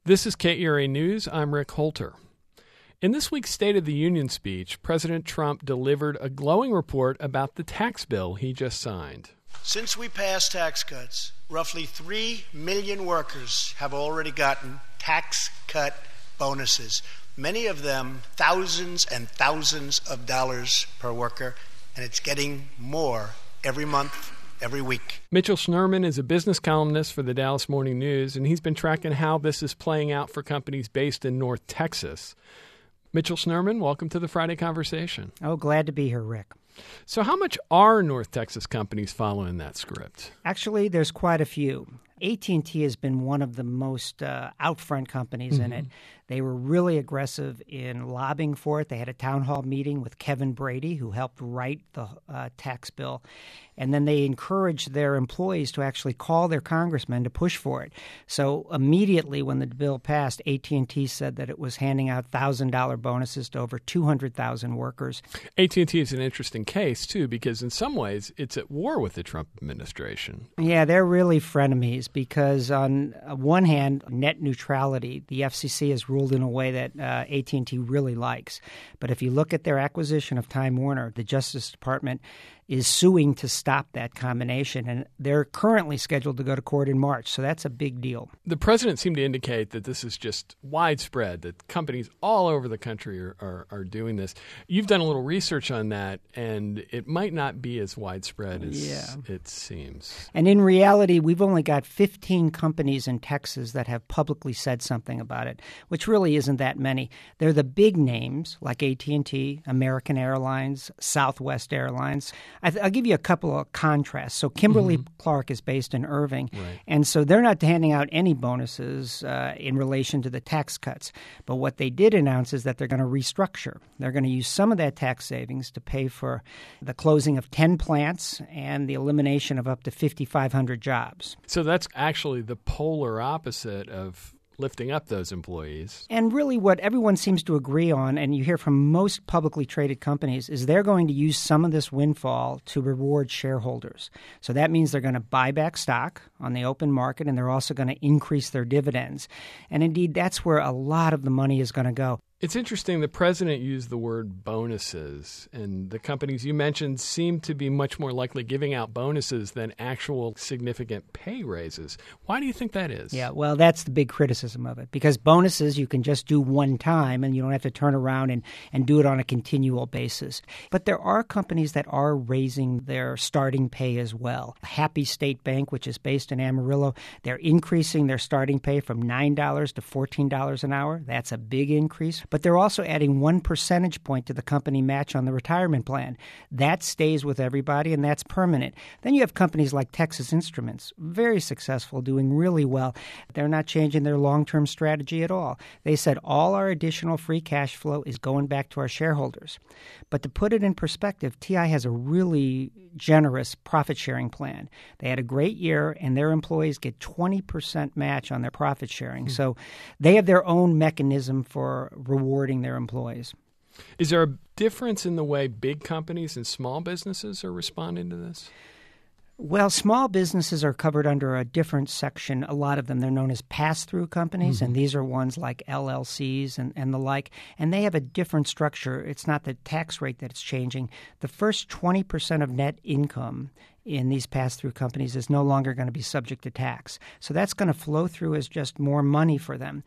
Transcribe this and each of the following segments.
This is KERA News. I'm Rick Holter. In this week's State of the Union speech, President Trump delivered a glowing report about the tax bill he just signed. Since we passed tax cuts, roughly 3 million workers have already gotten tax cut bonuses, many of them thousands and thousands of dollars per worker, and it's getting more every month, every week. Mitchell Schnurman is a business columnist for the Dallas Morning News, and he's been tracking how this is playing out for companies based in North Texas. Mitchell Schnurman, welcome to the Friday Conversation. Oh, glad to be here, Rick. So how much are North Texas companies following that script? Actually, there's quite a few. AT&T has been one of the most out-front companies in it. They were really aggressive in lobbying for it. They had a town hall meeting with Kevin Brady, who helped write the tax bill. And then they encouraged their employees to actually call their congressmen to push for it. So immediately when the bill passed, AT&T said that it was handing out $1,000 bonuses to over 200,000 workers. AT&T is an interesting case, too, because in some ways it's at war with the Trump administration. Yeah, they're really frenemies because on one hand, net neutrality, the FCC has ruled in a way that AT&T really likes. But if you look at their acquisition of Time Warner, the Justice Department is suing to stop that combination, and they're currently scheduled to go to court in March, so that's a big deal. The president seemed to indicate that this is just widespread, that companies all over the country are doing this. You've done a little research on that, and it might not be as widespread as it seems. And in reality, we've only got 15 companies in Texas that have publicly said something about it, which really isn't that many. They're the big names like AT&T, American Airlines, Southwest Airlines. I'll give you a couple of contrasts. So Kimberly-Clark is based in Irving, and so they're not handing out any bonuses in relation to the tax cuts. But what they did announce is that they're going to restructure. They're going to use some of that tax savings to pay for the closing of 10 plants and the elimination of up to 5,500 jobs. So that's actually the polar opposite of lifting up those employees. And really what everyone seems to agree on, and you hear from most publicly traded companies, is they're going to use some of this windfall to reward shareholders. So that means they're going to buy back stock on the open market, and they're also going to increase their dividends. And indeed, that's where a lot of the money is going to go. It's interesting the president used the word bonuses, and the companies you mentioned seem to be much more likely giving out bonuses than actual significant pay raises. Why do you think that is? Yeah, well, that's the big criticism of it, because bonuses you can just do one time and you don't have to turn around and do it on a continual basis. But there are companies that are raising their starting pay as well. Happy State Bank, which is based in Amarillo, they're increasing their starting pay from $9 to $14 an hour. That's a big increase. But they're also adding 1 percentage point to the company match on the retirement plan. That stays with everybody, and that's permanent. Then you have companies like Texas Instruments, very successful, doing really well. They're not changing their long-term strategy at all. They said all our additional free cash flow is going back to our shareholders. But to put it in perspective, TI has a really generous profit-sharing plan. They had a great year, and their employees get 20% match on their profit sharing. So they have their own mechanism for rewarding their employees. Is there a difference in the way big companies and small businesses are responding to this? Well, small businesses are covered under a different section. A lot of them, they're known as pass-through companies, and these are ones like LLCs and the like, and they have a different structure. It's not the tax rate that's changing. The first 20% of net income in these pass-through companies is no longer going to be subject to tax. So that's going to flow through as just more money for them.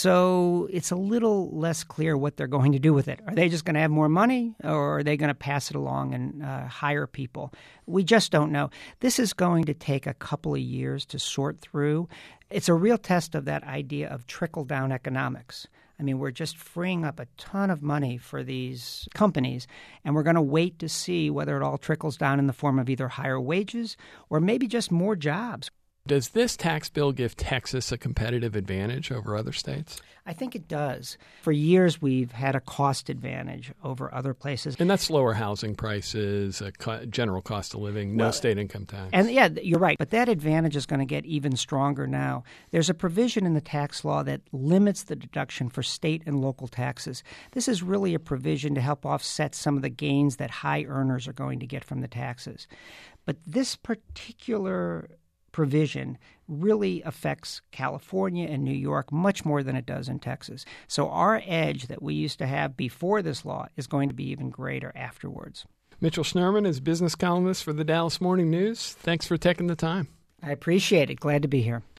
So it's a little less clear what they're going to do with it. Are they just going to have more money, or are they going to pass it along and hire people? We just don't know. This is going to take a couple of years to sort through. It's a real test of that idea of trickle-down economics. I mean, we're just freeing up a ton of money for these companies, and we're going to wait to see whether it all trickles down in the form of either higher wages or maybe just more jobs. Does this tax bill give Texas a competitive advantage over other states? I think it does. For years, we've had a cost advantage over other places. And that's lower housing prices, general cost of living, no state income tax. And yeah, you're right. But that advantage is going to get even stronger now. There's a provision in the tax law that limits the deduction for state and local taxes. This is really a provision to help offset some of the gains that high earners are going to get from the taxes. But this particular provision really affects California and New York much more than it does in Texas. So our edge that we used to have before this law is going to be even greater afterwards. Mitchell Schnurman is business columnist for the Dallas Morning News. Thanks for taking the time. I appreciate it. Glad to be here.